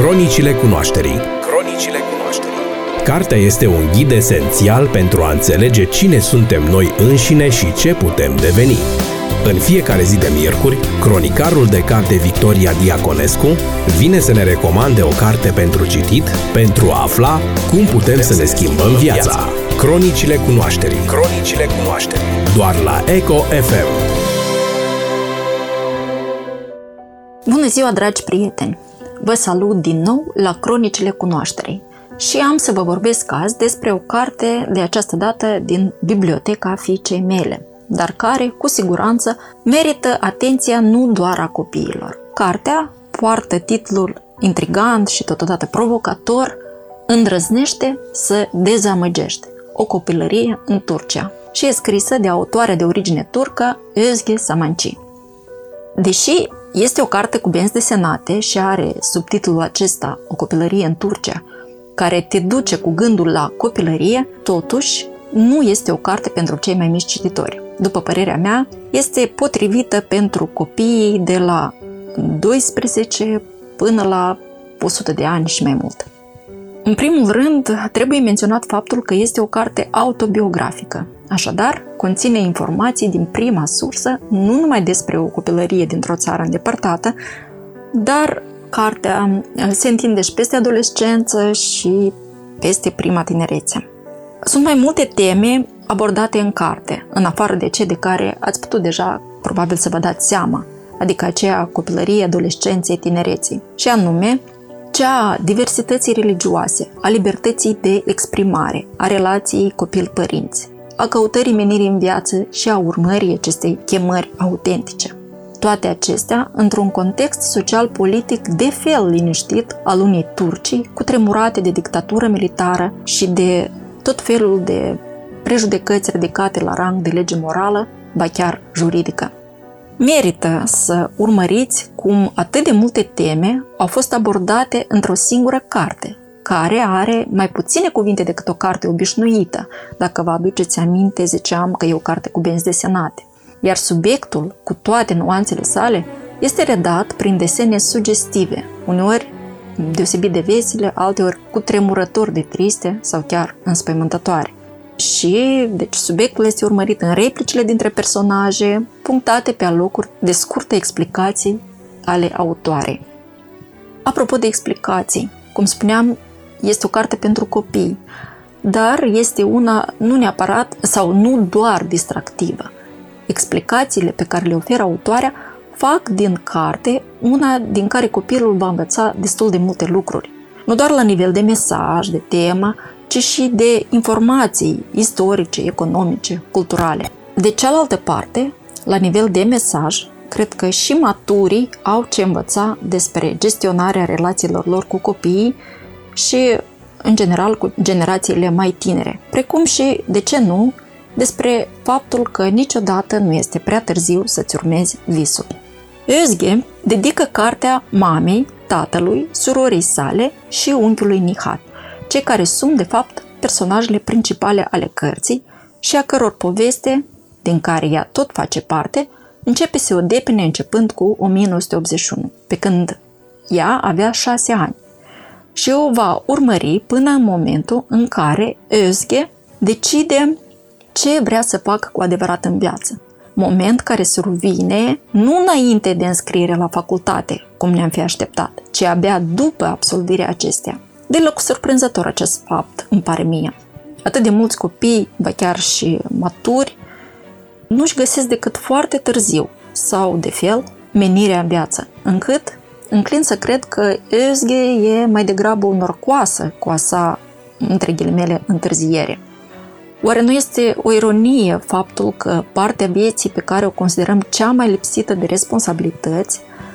Cronicile cunoașterii. Cronicile cunoașterii. Cartea este un ghid esențial pentru a înțelege cine suntem noi înșine și ce putem deveni. În fiecare zi de miercuri, cronicarul de carte Victoria Diaconescu vine să ne recomande o carte pentru citit, pentru a afla cum putem să ne schimbăm viața. Cronicile cunoașterii. Cronicile cunoașterii. Doar la Eco FM. Bună ziua, dragi prieteni! Vă salut din nou la Cronicile cunoașterii și am să vă vorbesc azi despre o carte, de această dată din biblioteca fiicei mele, dar care, cu siguranță, merită atenția nu doar a copiilor. Cartea poartă titlul intrigant și totodată provocator: Îndrăznește să dezamăgești. O copilărie în Turcia, și e scrisă de autoarea de origine turcă Özge Samanci. Deși este o carte cu benzi desenate și are subtitlul acesta, O copilărie în Turcia, care te duce cu gândul la copilărie, totuși nu este o carte pentru cei mai mici cititori. După părerea mea, este potrivită pentru copiii de la 12 până la 100 de ani și mai mult. În primul rând, trebuie menționat faptul că este o carte autobiografică. Așadar, conține informații din prima sursă, nu numai despre o copilărie dintr-o țară îndepărtată, dar cartea se întinde și peste adolescență și peste prima tinerețe. Sunt mai multe teme abordate în carte, în afară de cele de care ați putut deja probabil să vă dați seama, adică aceea copilărie, adolescenței, tinereții, și anume cea a diversității religioase, a libertății de exprimare, a relației copil-părinți, a căutării menirii în viață și a urmării acestei chemări autentice. Toate acestea într-un context social-politic de fel liniștit al unei Turcii cutremurate de dictatură militară și de tot felul de prejudecăți ridicate la rang de lege morală, ba chiar juridică. Merită să urmăriți cum atât de multe teme au fost abordate într-o singură carte, care are mai puține cuvinte decât o carte obișnuită. Dacă vă aduceți aminte, ziceam că e o carte cu benzi desenate. Iar subiectul, cu toate nuanțele sale, este redat prin desene sugestive, uneori deosebit de vesele, alteori cutremurător de triste sau chiar înspăimântătoare. Și, deci, subiectul este urmărit în replicile dintre personaje, punctate pe alocuri de scurte explicații ale autoarei. Apropo de explicații, cum spuneam, este o carte pentru copii, dar este una nu neapărat sau nu doar distractivă. Explicațiile pe care le oferă autoarea fac din carte una din care copilul va învăța destul de multe lucruri. Nu doar la nivel de mesaj, de temă, ci și de informații istorice, economice, culturale. De cealaltă parte, la nivel de mesaj, cred că și maturii au ce învăța despre gestionarea relațiilor lor cu copiii și, în general, cu generațiile mai tinere, precum și, de ce nu, despre faptul că niciodată nu este prea târziu să-ți urmezi visul. Özge dedică cartea mamei, tatălui, surorii sale și unchiului Nihat, cei care sunt, de fapt, personajele principale ale cărții și a căror poveste, din care ea tot face parte, începe să o depine începând cu 1981, pe când ea avea 6 ani, și o va urmări până în momentul în care Özge decide ce vrea să facă cu adevărat în viață. Moment care survine nu înainte de înscriere la facultate, cum ne-am fi așteptat, ci abia după absolvirea acesteia. Deloc surprinzător acest fapt, îmi pare mie. Atât de mulți copii, ba chiar și maturi, nu-și găsesc decât foarte târziu, sau de fel, menirea în viață, încât înclin să cred că Özge e mai degrabă o norocoasă cu a sa, între ghilimele, întârziere. Oare nu este o ironie faptul că partea vieții pe care o considerăm cea mai lipsită de responsabilități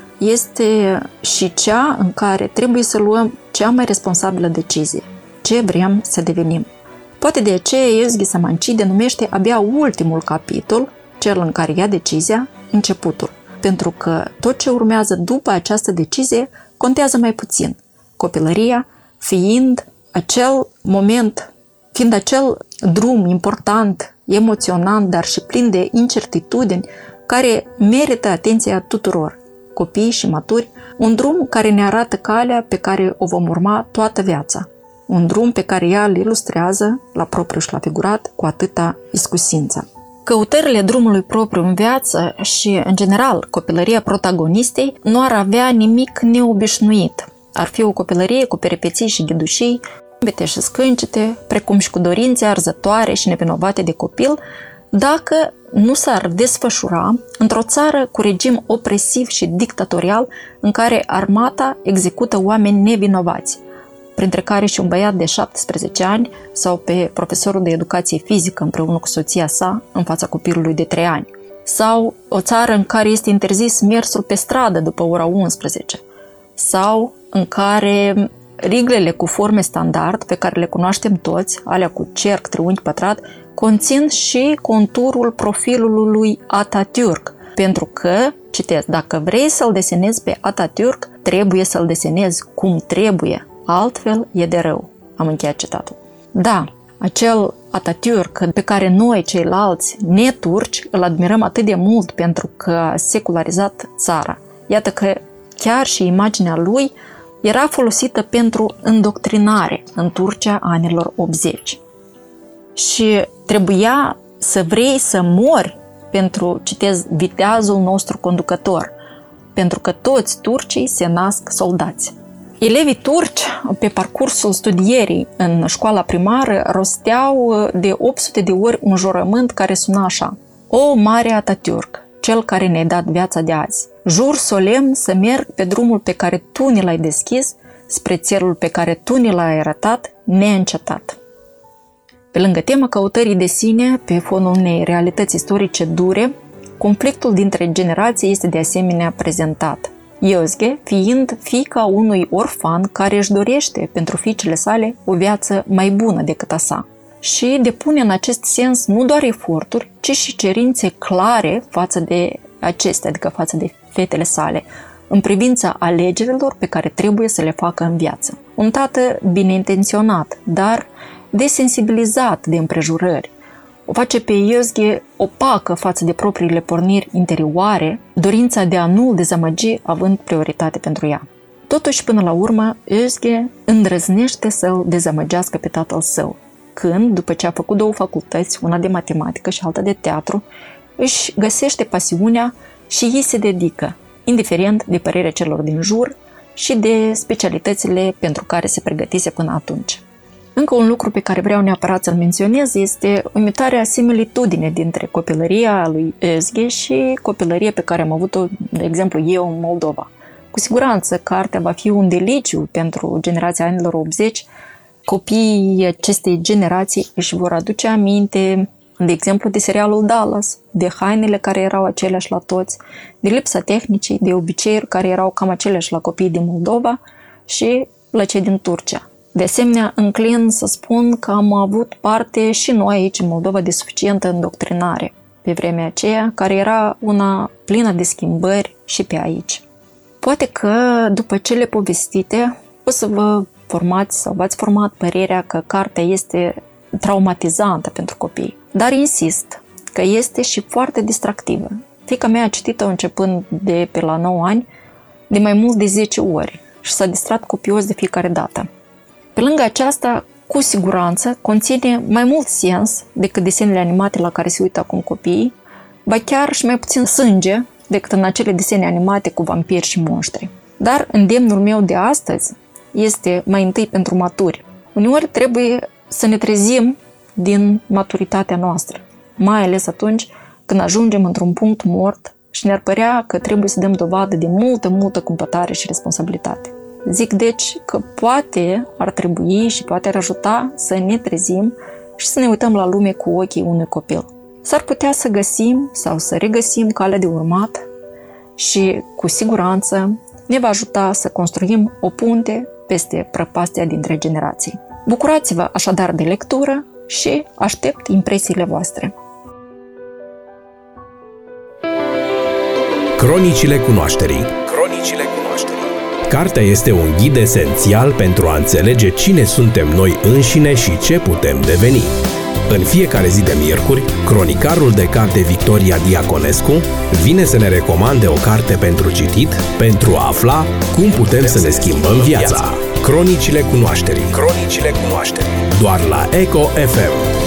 este și cea în care trebuie să luăm cea mai responsabilă decizie? Ce vrem să devenim? Poate de aceea Özge Samanci denumește abia ultimul capitol, cel în care ia decizia, începutul, pentru că tot ce urmează după această decizie contează mai puțin, copilăria fiind acel moment, fiind acel drum important, emoționant, dar și plin de incertitudini, care merită atenția tuturor, copii și maturi, Un drum care ne arată calea pe care o vom urma toată viața. Un drum pe care ea îl ilustrează, la propriu și la figurat, cu atâta iscusință. Căutările drumului propriu în viață și, în general, copilăria protagonistei nu ar avea nimic neobișnuit. Ar fi o copilărie cu peripeții și ghidușii, bete și scâncete, precum și cu dorințe arzătoare și nevinovate de copil, dacă nu s-ar desfășura într-o țară cu regim opresiv și dictatorial în care armata execută oameni nevinovați, printre care și un băiat de 17 ani sau pe profesorul de educație fizică împreună cu soția sa în fața copilului de 3 ani. Sau o țară în care este interzis mersul pe stradă după ora 11. Sau în care riglele cu forme standard, pe care le cunoaștem toți, alea cu cerc, triunghi, pătrat, conțin și conturul profilului lui Atatürk, pentru că, citesc, dacă vrei să-l desenezi pe Atatürk, trebuie să-l desenezi cum trebuie, altfel e de rău. Am încheiat citatul. Da, acel Atatürk pe care noi, ceilalți neturci, îl admirăm atât de mult pentru că a secularizat țara. Iată că chiar și imaginea lui era folosită pentru îndoctrinare în Turcia anilor 80. Și trebuia să vrei să mori pentru, citez, viteazul nostru conducător, pentru că toți turcii se nasc soldați. Elevii turci, pe parcursul studierii în școala primară, rosteau de 800 de ori un jurământ care suna așa: O mare Atatürk, cel care ne-ai dat viața de azi, jur solemn să merg pe drumul pe care tu ne l-ai deschis, spre țelul pe care tu ne l-ai arătat, neîncetat. Pe lângă tema căutării de sine, pe fonul unei realități istorice dure, conflictul dintre generații este de asemenea prezentat. Özge fiind fiica unui orfan care își dorește pentru fiicele sale o viață mai bună decât a sa și depune în acest sens nu doar eforturi, ci și cerințe clare față de acestea, adică față de fetele sale, în privința alegerilor pe care trebuie să le facă în viață. Un tată bine intenționat, dar desensibilizat de împrejurări, o face pe Özge opacă față de propriile porniri interioare, dorința de a nu-l dezamăgi având prioritate pentru ea. Totuși, până la urmă, Özge îndrăznește să-l dezamăgească pe tatăl său, când, după ce a făcut 2 facultăți, una de matematică și alta de teatru, își găsește pasiunea și ei se dedică, indiferent de părerea celor din jur și de specialitățile pentru care se pregătise până atunci. Încă un lucru pe care vreau neapărat să-l menționez este uimitoarea similitudine dintre copilăria lui Özge și copilăria pe care am avut-o, de exemplu, eu în Moldova. Cu siguranță, cartea va fi un deliciu pentru generația anilor 80. Copiii acestei generații își vor aduce aminte, de exemplu, de serialul Dallas, de hainele care erau aceleași la toți, de lipsa tehnicii, de obiceiuri care erau cam aceleași la copiii din Moldova și la cei din Turcia. De asemenea, înclin să spun că am avut parte și noi aici în Moldova de suficientă îndoctrinare pe vremea aceea, care era una plină de schimbări și pe aici. Poate că după cele povestite o să vă formați sau v-ați format părerea că cartea este traumatizantă pentru copii, dar insist că este și foarte distractivă. Fiica mea a citit-o începând de pe la 9 ani de mai mult de 10 ori și s-a distrat copios de fiecare dată. Pe lângă aceasta, cu siguranță, conține mai mult sens decât desenele animate la care se uită acum copiii, ba chiar și mai puțin sânge decât în acele desene animate cu vampiri și monștri. Dar îndemnul meu de astăzi este mai întâi pentru maturi. Uneori trebuie să ne trezim din maturitatea noastră, mai ales atunci când ajungem într-un punct mort și ne-ar părea că trebuie să dăm dovadă de multă cumpătare și responsabilitate. Zic deci că poate ar trebui și poate ar ajuta să ne trezim și să ne uităm la lume cu ochii unui copil. S-ar putea să găsim sau să regăsim calea de urmat și cu siguranță ne va ajuta să construim o punte peste prăpastia dintre generații. Bucurați-vă așadar de lectură și aștept impresiile voastre. Cronicile cunoașterii. Cronicile cunoașterii. Cartea este un ghid esențial pentru a înțelege cine suntem noi înșine și ce putem deveni. În fiecare zi de miercuri, cronicarul de carte Victoria Diaconescu vine să ne recomande o carte pentru citit, pentru a afla cum putem să ne schimbăm viața. Cronicile Cunoașterii. Cronicile Cunoașterii. Doar la Eco FM.